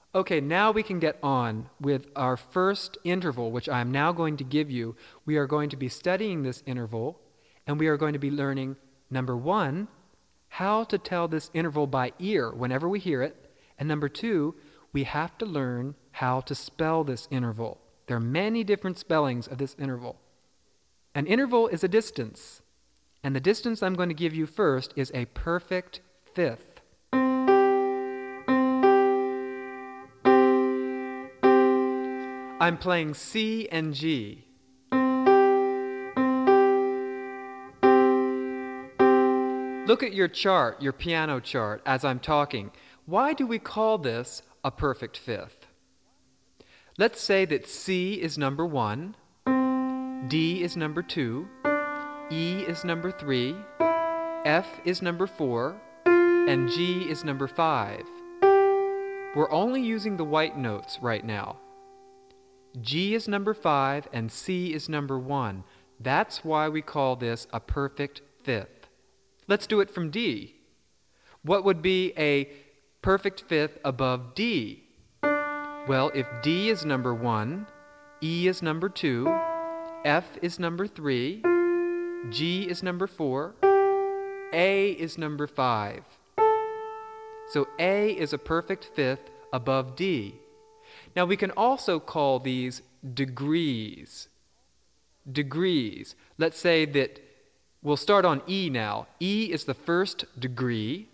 Okay, now we can get on with our first interval, which I am now going to give you. We are going to be studying this interval, and we are going to be learning, number one, how to tell this interval by ear whenever we hear it, and number two, we have to learn how to spell this interval. There are many different spellings of this interval. An interval is a distance, and the distance I'm going to give you first is a perfect fifth. I'm playing C and G. Look at your chart, your piano chart, as I'm talking. Why do we call this a perfect fifth? Let's say that C is number 1, D is number 2, E is number 3, F is number 4, and G is number 5. We're only using the white notes right now. G is number 5 and C is number 1. That's why we call this a perfect fifth. Let's do it from D. What would be a perfect fifth above D? Well, if D is number 1, E is number 2, F is number 3, G is number 4, A is number 5. So A is a perfect fifth above D. Now we can also call these degrees. Degrees. Let's say that we'll start on E now. E is the first degree,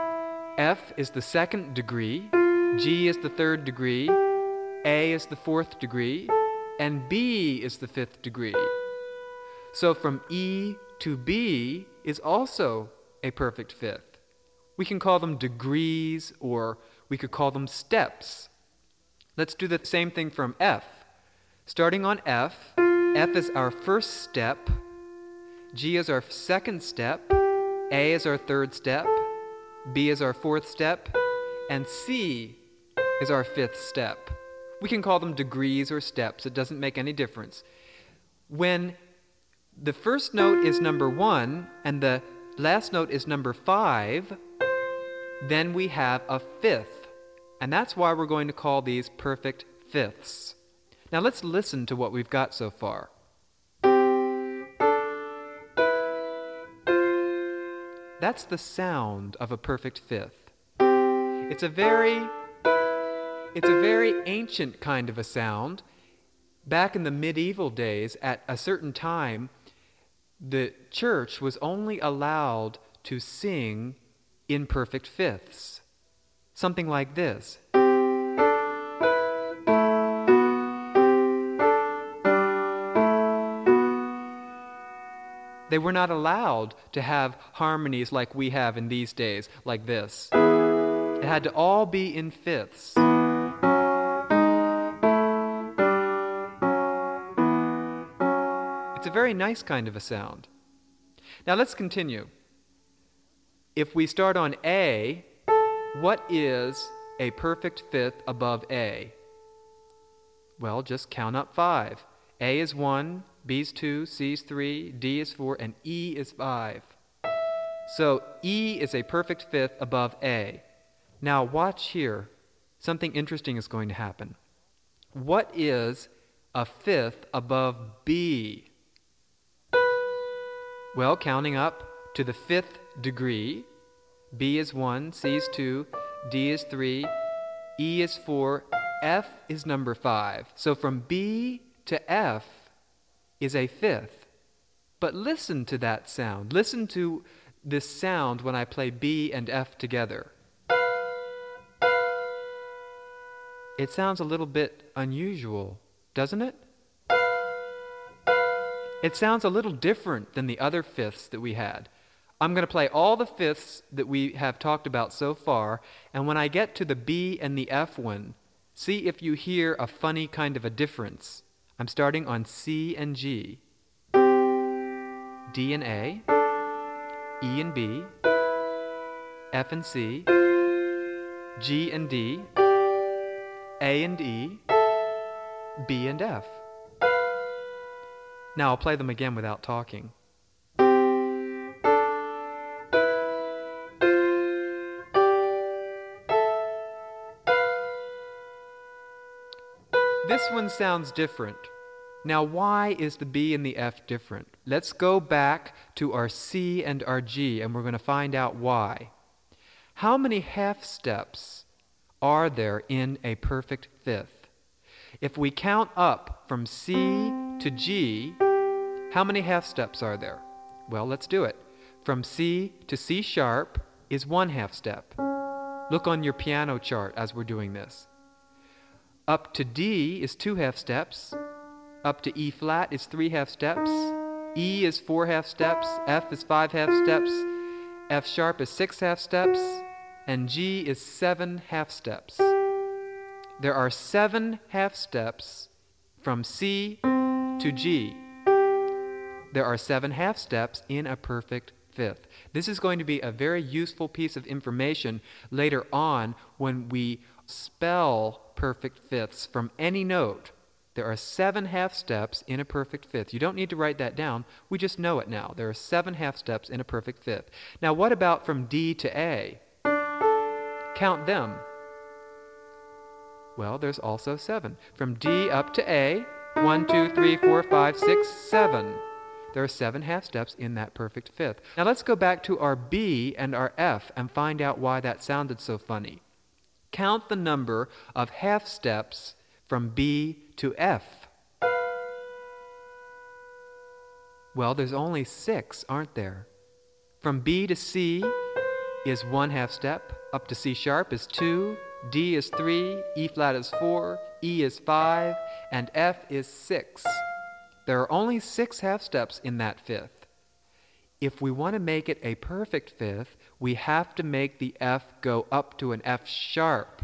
F is the second degree, G is the third degree, A is the fourth degree, and B is the fifth degree. So from E to B is also a perfect fifth. We can call them degrees, or we could call them steps. Let's do the same thing from F. Starting on F, F is our first step, G is our second step, A is our third step, B is our fourth step, and C is our fifth step. We can call them degrees or steps. It doesn't make any difference. When the first note is number 1 and the last note is number 5, then we have a fifth. And that's why we're going to call these perfect fifths. Now let's listen to what we've got so far. That's the sound of a perfect fifth. It's a very ancient kind of a sound. Back in the medieval days, at a certain time, the church was only allowed to sing in perfect fifths. Something like this. They were not allowed to have harmonies like we have in these days, like this. It had to all be in fifths. It's a very nice kind of a sound. Now let's continue. If we start on A, what is a perfect fifth above A? Well, just count up 5. A is 1, B is 2, C is 3, D is 4, and E is 5. So E is a perfect fifth above A. Now watch here. Something interesting is going to happen. What is a fifth above B? Well, counting up to the fifth degree, B is 1, C is 2, D is 3, E is 4, F is number 5. So from B to F is a fifth. But listen to that sound. Listen to this sound when I play B and F together. It sounds a little bit unusual, doesn't it? It sounds a little different than the other fifths that we had. I'm going to play all the fifths that we have talked about so far, and when I get to the B and the F one, see if you hear a funny kind of a difference. I'm starting on C and G, D and A, E and B, F and C, G and D, A and E, B and F. Now I'll play them again without talking. This one sounds different. Now, why is the B and the F different? Let's go back to our C and our G, and we're going to find out why. How many half steps are there in a perfect fifth? If we count up from C to G, how many half steps are there? Well, let's do it. From C to C sharp is 1 half step. Look on your piano chart as we're doing this. Up to D is 2 half steps. Up to E flat is 3 half steps. E is 4 half steps. F is 5 half steps. F sharp is 6 half steps. And G is 7 half steps. There are 7 half steps from C to G. There are 7 half steps in a perfect fifth. This is going to be a very useful piece of information later on when we spell perfect fifths from any note. There are 7 half steps in a perfect fifth. You don't need to write that down. We just know it now. There are 7 half steps in a perfect fifth. Now, what about from D to A? Count them. Well, there's also 7. From D up to A, 1, 2, 3, 4, 5, 6, 7. There are 7 half steps in that perfect fifth. Now let's go back to our B and our F and find out why that sounded so funny. Count the number of half steps from B to F. Well, there's only 6, aren't there? From B to C is 1 half step. Up to C sharp is 2. D is 3. E flat is 4. E is 5. And F is 6. There are only 6 half steps in that fifth. If we want to make it a perfect fifth, we have to make the F go up to an F sharp.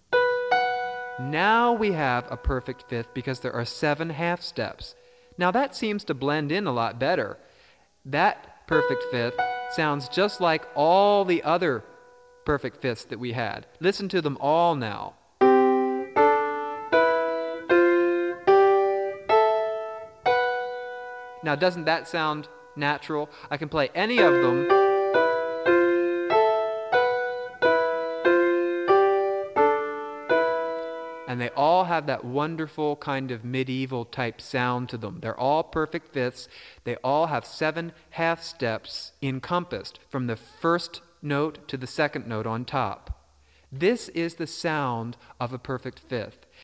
Now we have a perfect fifth because there are 7 half steps. Now that seems to blend in a lot better. That perfect fifth sounds just like all the other perfect fifths that we had. Listen to them all now. Now, doesn't that sound natural? I can play any of them. And they all have that wonderful kind of medieval type sound to them. They're all perfect fifths. They all have 7 half steps encompassed from the first note to the second note on top. This is the sound of a perfect fifth.